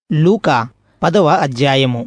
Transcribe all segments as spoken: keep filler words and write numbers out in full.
లూకా పదవ అధ్యాయము.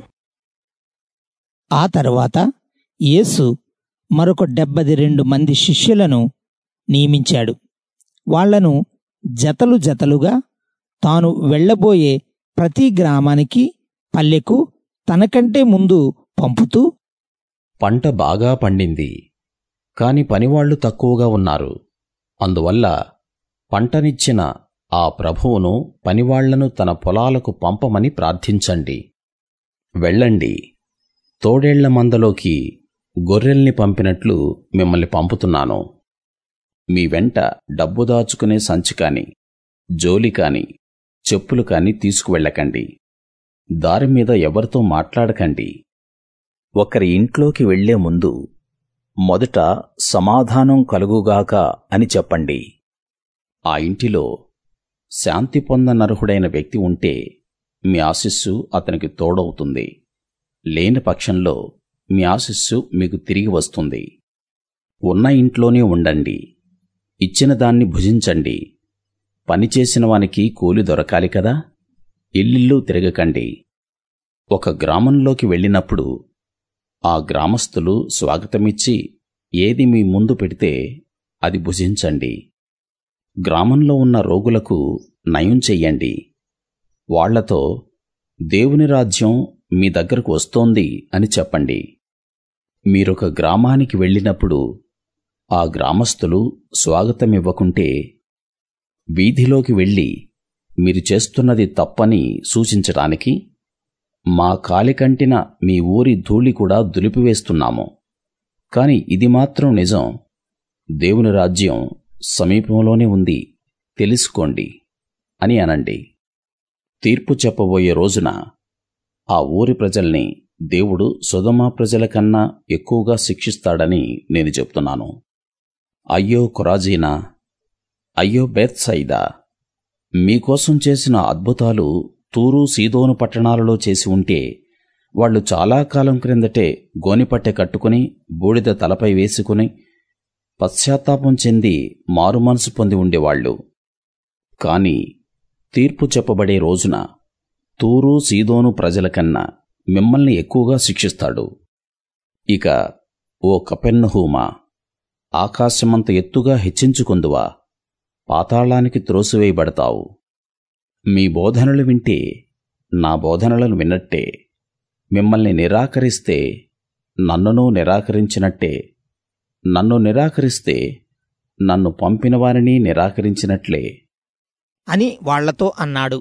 ఆ తరువాత యేసు మరొక డెబ్బది రెండు మంది శిష్యులను నియమించాడు. వాళ్లను జతలు జతలుగా తాను వెళ్ళబోయే ప్రతి గ్రామానికి, పల్లెకు తనకంటే ముందు పంపుతూ, పంట బాగా పండింది, కాని పనివాళ్లు తక్కువగా ఉన్నారు. అందువల్ల పంటనిచ్చిన ఆ ప్రభువును పనివాళ్లను తన పొలాలకు పంపమని ప్రార్థించండి. వెళ్ళండి, తోడేళ్ల మందలోకి గొర్రెల్ని పంపినట్లు మిమ్మల్ని పంపుతున్నాను. మీ వెంట డబ్బు దాచుకునే సంచి కాని, జోలి కాని, చెప్పులు కాని తీసుకువెళ్ళకండి. దారి మీద ఎవరితో మాట్లాడకండి. ఒకరి ఇంట్లోకి వెళ్లే ముందు మొదట సమాధానం కలుగుగాక అని చెప్పండి. ఆ ఇంటిలో శాంతి పొందనర్హుడైన వ్యక్తి ఉంటే మీ ఆశీస్సు అతనికి తోడవుతుంది. లేని పక్షంలో మీ ఆశీస్సు మీకు తిరిగి వస్తుంది. ఉన్న ఇంట్లోనే ఉండండి, ఇచ్చిన దాన్ని భుజించండి. పనిచేసిన వానికి కూలి దొరకాలి కదా. ఇల్లిల్లు తిరగకండి. ఒక గ్రామంలోకి వెళ్ళినప్పుడు ఆ గ్రామస్తులు స్వాగతమిచ్చి ఏది మీ ముందు పెడితే అది భుజించండి. గ్రామంలో ఉన్న రోగులకు నయం చెయ్యండి. వాళ్లతో దేవుని రాజ్యం మీ దగ్గరకు వస్తోంది అని చెప్పండి. మీరొక గ్రామానికి వెళ్ళినప్పుడు ఆ గ్రామస్తులు స్వాగతమివ్వకుంటే వీధిలోకి వెళ్ళి మీరు చేస్తున్నది తప్పని సూచించడానికి, మా కాలికంటిన మీ ఊరి ధూళి కూడా దులిపివేస్తున్నాము. కాని ఇది మాత్రం నిజం, దేవుని రాజ్యం సమీపంలోనే ఉంది, తెలుసుకోండి అని అనండి. తీర్పు చెప్పబోయే రోజున ఆ ఊరి ప్రజల్ని దేవుడు సొదొమ ప్రజల కన్నా ఎక్కువగా శిక్షిస్తాడని నేను చెప్తున్నాను. అయ్యో కొరాజీనా, అయ్యో బేత్సయిదా! మీకోసం చేసిన అద్భుతాలు తూరు సీదోను పట్టణాలలో చేసి ఉంటే వాళ్ళు చాలా కాలం క్రిందటే గోనెపట్టె కట్టుకుని బూడిద తలపై వేసుకుని పశ్చాత్తాపం చెంది మారుమనసు పొంది ఉండేవాళ్ళు. కాని తీర్పు చెప్పబడే రోజున తూరు సీదోను ప్రజల కన్నా మిమ్మల్ని ఎక్కువగా శిక్షిస్తాడు. ఇక ఓ కపెర్నహూమా, ఆకాశమంత ఎత్తుగా హెచ్చించుకుందువా, పాతాళానికి త్రోసివేయబడతావు. మీ బోధనలు వింటే నా బోధనలను విన్నట్టే, మిమ్మల్ని నిరాకరిస్తే నన్నును నిరాకరించినట్టే, నన్ను నిరాకరిస్తే నన్ను పంపిన వారిని నిరాకరించినట్లే అని వాళ్లతో అన్నాడు.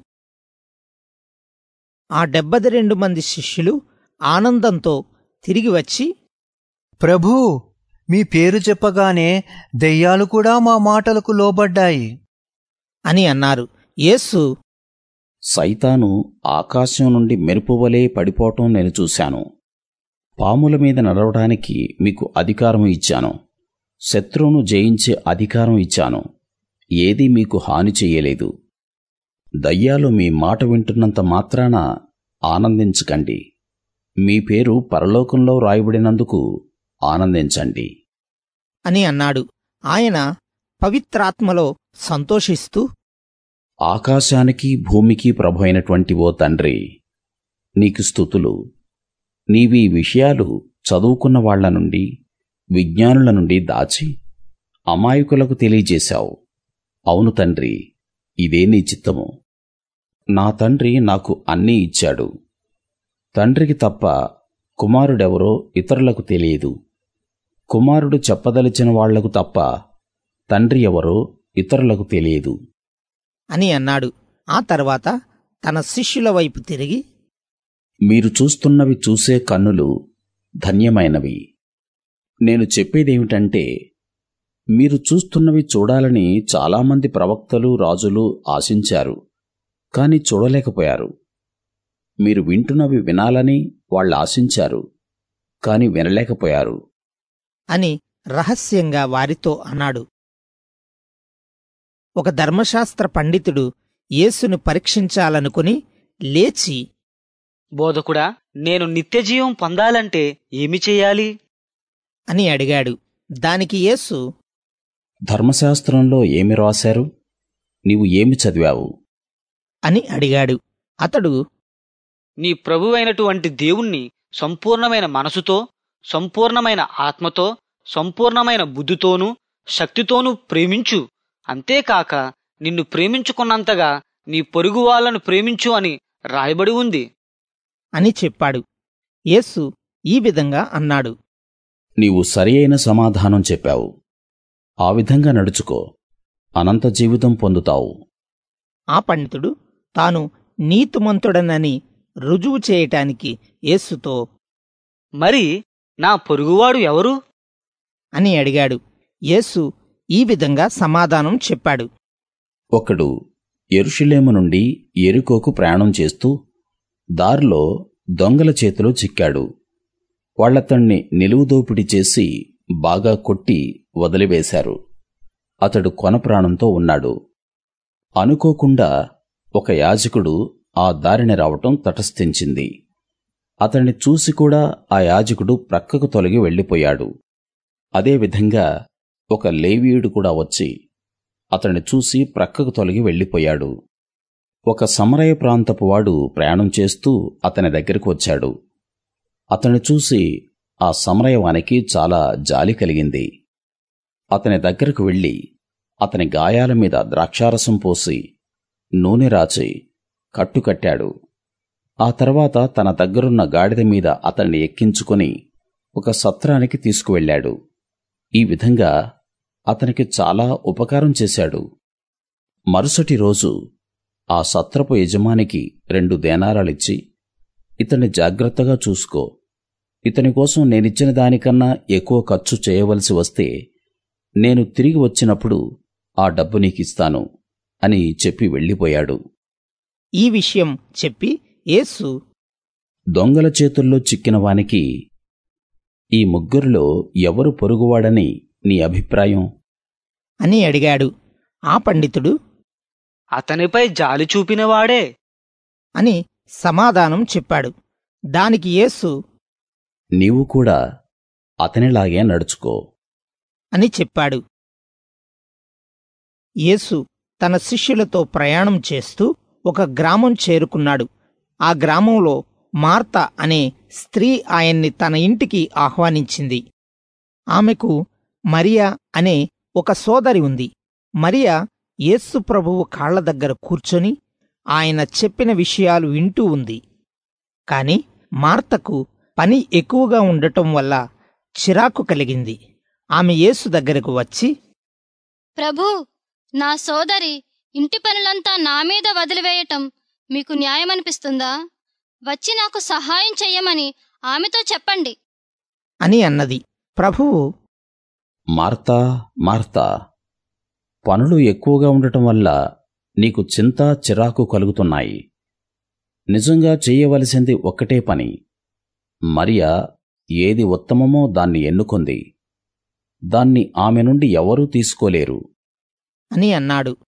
ఆ డెబ్బది రెండు మంది శిష్యులు ఆనందంతో తిరిగి వచ్చి, ప్రభూ, మీ పేరు చెప్పగానే దెయ్యాలు కూడా మా మాటలకు లోబడ్డాయి అని అన్నారు. యేసు, సైతాను ఆకాశం నుండి మెరుపువలే పడిపోవటం నేను చూశాను. పాముల మీద నడవడానికి మీకు అధికారం ఇచ్చాను, శత్రువును జయించే అధికారం ఇచ్చాను. ఏదీ మీకు హాని చెయ్యలేదు. దయ్యాలు మీ మాట వింటున్నంత మాత్రాన ఆనందించకండి. మీ పేరు పరలోకంలో రాయబడినందుకు ఆనందించండి అని అన్నాడు. ఆయన పవిత్రాత్మలో సంతోషిస్తూ, ఆకాశానికి భూమికి ప్రభు అయినటువంటి ఓ తండ్రి, నీకు స్తుతులు. నీవీ విషయాలు చదువుకున్న వాళ్ల నుండి, విజ్ఞానుల నుండి దాచి అమాయకులకు తెలియజేశావు. అవును తండ్రి, ఇదే నీ చిత్తము. నా తండ్రి నాకు అన్నీ ఇచ్చాడు. తండ్రికి తప్ప కుమారుడెవరో ఇతరులకు తెలియదు. కుమారుడు చెప్పదలిచిన వాళ్లకు తప్ప తండ్రి ఎవరో ఇతరులకు తెలియదు అని అన్నాడు. ఆ తర్వాత తన శిష్యుల వైపు తిరిగి, మీరు చూస్తున్నవి చూసే కన్నులు ధన్యమైనవి. నేను చెప్పేదేమిటంటే, మీరు చూస్తున్నవి చూడాలని చాలామంది ప్రవక్తలు, రాజులు ఆశించారు, కాని చూడలేకపోయారు. మీరు వింటున్నవి వినాలని వాళ్ళు ఆశించారు, కాని వినలేకపోయారు అని రహస్యంగా వారితో అన్నాడు. ఒక ధర్మశాస్త్ర పండితుడు యేసును పరీక్షించాలనుకుని లేచి, బోధకుడా, నేను నిత్యజీవం పొందాలంటే ఏమి చెయ్యాలి అని అడిగాడు. దానికి యేసు, ధర్మశాస్త్రంలో ఏమి రాశారు? నీవు ఏమి చదివావు అని అడిగాడు. అతడు, నీ ప్రభువైనటువంటి దేవుణ్ణి సంపూర్ణమైన మనసుతో, సంపూర్ణమైన ఆత్మతో, సంపూర్ణమైన బుద్ధితోనూ శక్తితోనూ ప్రేమించు. అంతేకాక నిన్ను ప్రేమించుకున్నంతగా నీ పొరుగు వాళ్ళను ప్రేమించు అని రాయబడి ఉంది అని చెప్పాడు. యేసు ఈ విధంగా అన్నాడు, నీవు సరి అయిన సమాధానం చెప్పావు. ఆ విధంగా నడుచుకో, అనంత జీవితం పొందుతావు. ఆ పండితుడు తాను నీతిమంతుడనని రుజువు చేయటానికి యేసుతో, మరి నా పొరుగువాడు ఎవరు అని అడిగాడు. యేసు ఈ విధంగా సమాధానం చెప్పాడు. ఒకడు యెరూషలేము నుండి యెరికోకు ప్రయాణం చేస్తూ దారిలో దొంగల చేతిలో చిక్కాడు. వాళ్ళతణ్ణి నిలువుదోపిడి చేసి బాగా కొట్టి వదిలివేశారు. అతడు కొనప్రాణంతో ఉన్నాడు. అనుకోకుండా ఒక యాజకుడు ఆ దారిని రావటం తటస్థించింది. అతన్ని చూసి కూడా ఆ యాజకుడు ప్రక్కకు తొలగి వెళ్ళిపోయాడు. అదేవిధంగా ఒక లేవీయుడు కూడా వచ్చి అతన్ని చూసి ప్రక్కకు తొలగి వెళ్ళిపోయాడు. ఒక సమరయ ప్రాంతపు వాడు ప్రయాణం చేస్తూ అతని దగ్గరకు వచ్చాడు. అతన్ని చూసి ఆ సమరయవానికి చాలా జాలి కలిగింది. అతని దగ్గరకు వెళ్ళి అతని గాయాల మీద ద్రాక్షారసం పోసి నూనె రాచి కట్టుకట్టాడు. ఆ తర్వాత తన దగ్గరున్న గాడిద మీద అతన్ని ఎక్కించుకొని ఒక సత్రానికి తీసుకువెళ్ళాడు. ఈ విధంగా అతనికి చాలా ఉపకారం చేశాడు. మరుసటి రోజు ఆ సత్రపు యజమానికి రెండు దేనారాలిచ్చి, ఇతన్ని జాగ్రత్తగా చూసుకో, ఇతని కోసం నేనిచ్చిన దానికన్నా ఎక్కువ ఖర్చు చేయవలసి వస్తే నేను తిరిగి వచ్చినప్పుడు ఆ డబ్బు నీకిస్తాను అని చెప్పి వెళ్ళిపోయాడు. ఈ విషయం చెప్పి యేసు, దొంగల చేతుల్లో చిక్కిన వానికి ఈ ముగ్గురిలో ఎవరు పొరుగువాడని నీ అభిప్రాయం అని అడిగాడు. ఆ పండితుడు, అతనిపై జాలి చూపినవాడే అని సమాధానం చెప్పాడు. దానికి యేసు, నీవు కూడా అతనిలాగే నడుచుకో అని చెప్పాడు. యేసు తన శిష్యులతో ప్రయాణం చేస్తూ ఒక గ్రామం చేరుకున్నాడు. ఆ గ్రామంలో మార్త అనే స్త్రీ ఆయన్ని తన ఇంటికి ఆహ్వానించింది. ఆమెకు మరియా అనే ఒక సోదరి ఉంది. మరియా యేసు ప్రభువు కాళ్ల దగ్గర కూర్చొని ఆయన చెప్పిన విషయాలు వింటూ ఉంది. కాని మార్తకు పని ఎక్కువగా ఉండటం వల్ల చిరాకు కలిగింది. ఆమె యేసు దగ్గరకు వచ్చి, ప్రభూ, నా సోదరి ఇంటి పనులంతా నా మీద వదిలివేయటం మీకు న్యాయమనిపిస్తుందా? వచ్చి నాకు సహాయం చెయ్యమని ఆమెతో చెప్పండి అని అన్నది. ప్రభువు, మార్తా మార్తా, పనులు ఎక్కువగా ఉండటం వల్ల నీకు చింత చిరాకు కలుగుతున్నాయి. నిజంగా చెయ్యవలసింది ఒక్కటే పని. మరియా ఏది ఉత్తమమో దాన్ని ఎన్నుకొంది. దాన్ని ఆమె నుండి ఎవరూ తీసుకోలేరు అని అన్నాడు.